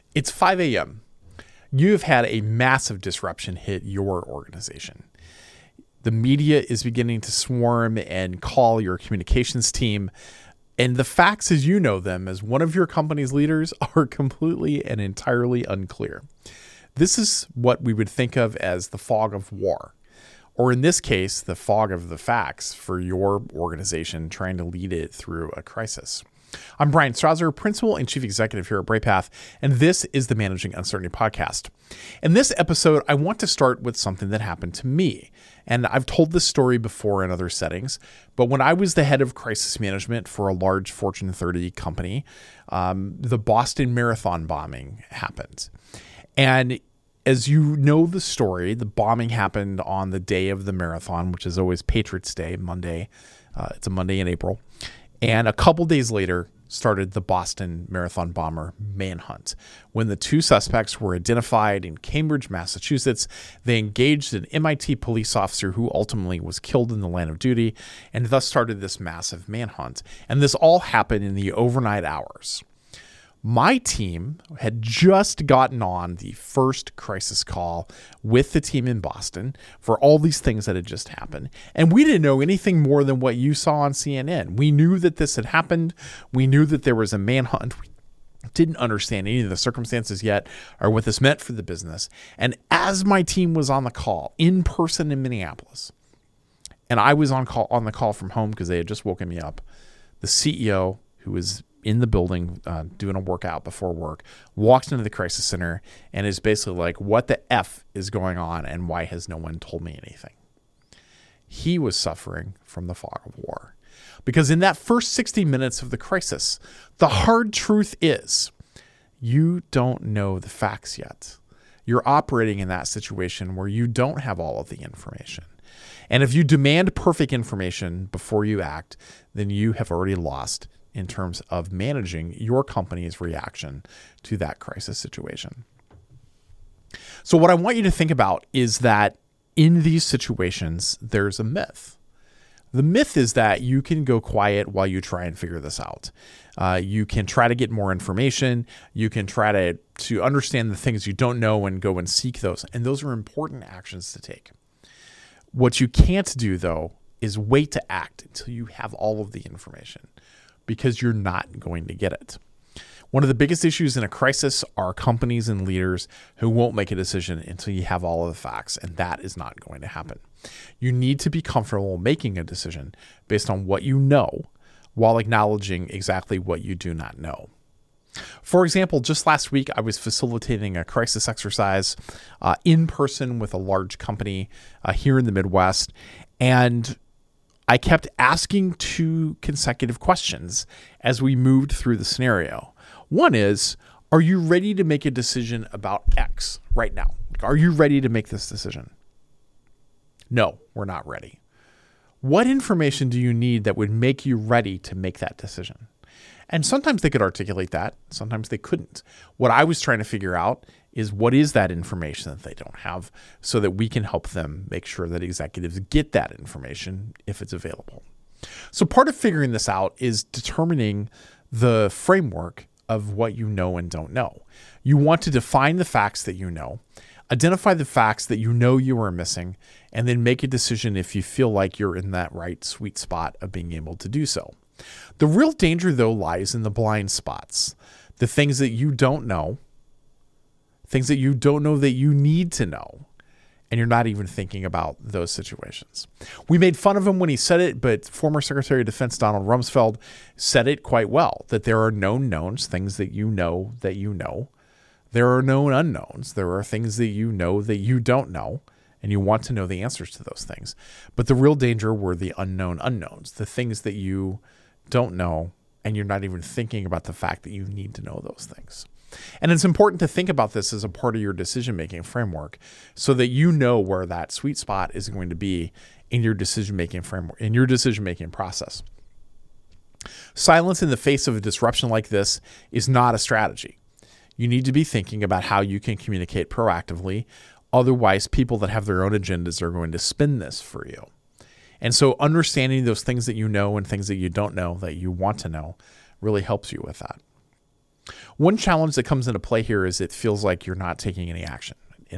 It's 5 a.m. You've had a massive disruption hit your organization. The media is beginning to swarm and call your communications team. And the facts as you know them as one of your company's leaders are completely and entirely unclear. This is what we would think of as the fog of war, or in this case, the fog of the facts for your organization trying to lead it through a crisis. I'm Brian Strawser, Principal and Chief Executive here at Brightpath, and this is the Managing Uncertainty Podcast. In this episode, I want to start with something that happened to me. And I've told this story before in other settings, but when I was the head of crisis management for a large Fortune 30 company, the Boston Marathon bombing happened. And as you know the story, the bombing happened on the day of the marathon, which is always Patriots Day, Monday. It's a Monday in April. And a couple days later started the Boston Marathon bomber manhunt. When the two suspects were identified in Cambridge, Massachusetts, they engaged an MIT police officer who ultimately was killed in the line of duty, and thus started this massive manhunt. And this all happened in the overnight hours. My team had just gotten on the first crisis call with the team in Boston for all these things that had just happened. And we didn't know anything more than what you saw on CNN. We knew that this had happened. We knew that there was a manhunt. We didn't understand any of the circumstances yet or what this meant for the business. And as my team was on the call in person in Minneapolis, and I was on the call from home because they had just woken me up, the CEO, who was in the building doing a workout before work, walks into the crisis center and is basically like, what the F is going on and why has no one told me anything? He was suffering from the fog of war. Because in that first 60 minutes of the crisis, the hard truth is you don't know the facts yet. You're operating in that situation where you don't have all of the information. And if you demand perfect information before you act, then you have already lost in terms of managing your company's reaction to that crisis situation. So what I want you to think about is that in these situations, there's a myth. The myth is that you can go quiet while you try and figure this out. You can try to get more information. You can try to understand the things you don't know and go and seek those. And those are important actions to take. What you can't do, though, is wait to act until you have all of the information, because you're not going to get it. One of the biggest issues in a crisis are companies and leaders who won't make a decision until you have all of the facts, and that is not going to happen. You need to be comfortable making a decision based on what you know while acknowledging exactly what you do not know. For example, just last week, I was facilitating a crisis exercise in person with a large company here in the Midwest, and I kept asking two consecutive questions as we moved through the scenario. One is, are you ready to make a decision about X right now? Are you ready to make this decision? No, we're not ready. What information do you need that would make you ready to make that decision? And sometimes they could articulate that. Sometimes they couldn't. What I was trying to figure out is what is that information that they don't have so that we can help them make sure that executives get that information if it's available. So part of figuring this out is determining the framework of what you know and don't know. You want to define the facts that you know, identify the facts that you know you are missing, and then make a decision if you feel like you're in that right sweet spot of being able to do so. The real danger, though, lies in the blind spots, the things that you don't know, things that you don't know that you need to know, and you're not even thinking about those situations. We made fun of him when he said it, but former Secretary of Defense Donald Rumsfeld said it quite well, that there are known knowns, things that you know that you know. There are known unknowns. There are things that you know that you don't know, and you want to know the answers to those things. But the real danger were the unknown unknowns, the things that you don't know, and you're not even thinking about the fact that you need to know those things. And it's important to think about this as a part of your decision-making framework so that you know where that sweet spot is going to be in your decision-making framework, in your decision-making process. Silence in the face of a disruption like this is not a strategy. You need to be thinking about how you can communicate proactively. Otherwise, people that have their own agendas are going to spin this for you. And so understanding those things that you know and things that you don't know that you want to know really helps you with that. One challenge that comes into play here is it feels like you're not taking any action.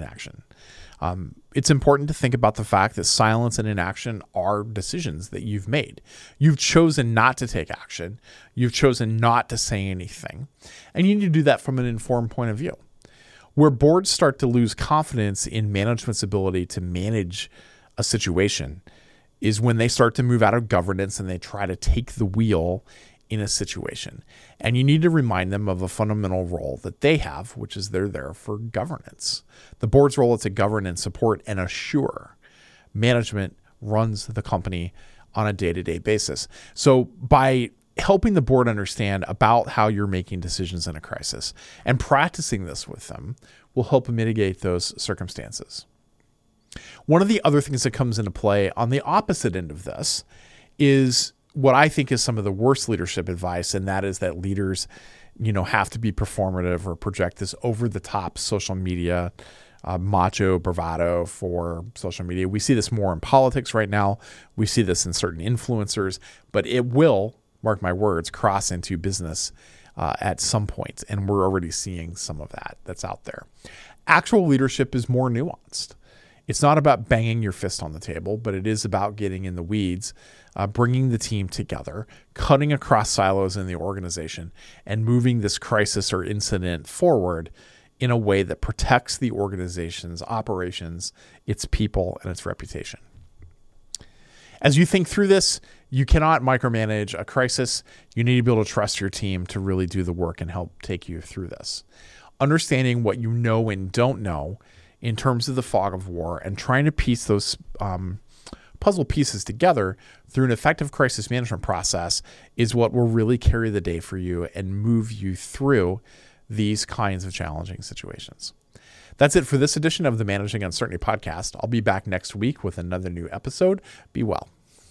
It's important to think about the fact that silence and inaction are decisions that you've made. You've chosen not to take action. You've chosen not to say anything. And you need to do that from an informed point of view. Where boards start to lose confidence in management's ability to manage a situation is when they start to move out of governance and they try to take the wheel in a situation. And you need to remind them of a fundamental role that they have, which is they're there for governance. The board's role is to govern and support and assure. Management runs the company on a day-to-day basis. So by helping the board understand about how you're making decisions in a crisis and practicing this with them will help mitigate those circumstances. One of the other things that comes into play on the opposite end of this is what I think is some of the worst leadership advice, and that is that leaders, have to be performative or project this over-the-top social media, macho bravado for social media. We see this more in politics right now. We see this in certain influencers, but it will, mark my words, cross into business at some point, and we're already seeing some of that that's out there. Actual leadership is more nuanced. It's not about banging your fist on the table, but it is about getting in the weeds, bringing the team together, cutting across silos in the organization, and moving this crisis or incident forward in a way that protects the organization's operations, its people, and its reputation. As you think through this, you cannot micromanage a crisis. You need to be able to trust your team to really do the work and help take you through this. Understanding what you know and don't know in terms of the fog of war and trying to piece those puzzle pieces together through an effective crisis management process is what will really carry the day for you and move you through these kinds of challenging situations. That's it for this edition of the Managing Uncertainty podcast. I'll be back next week with another new episode. Be well.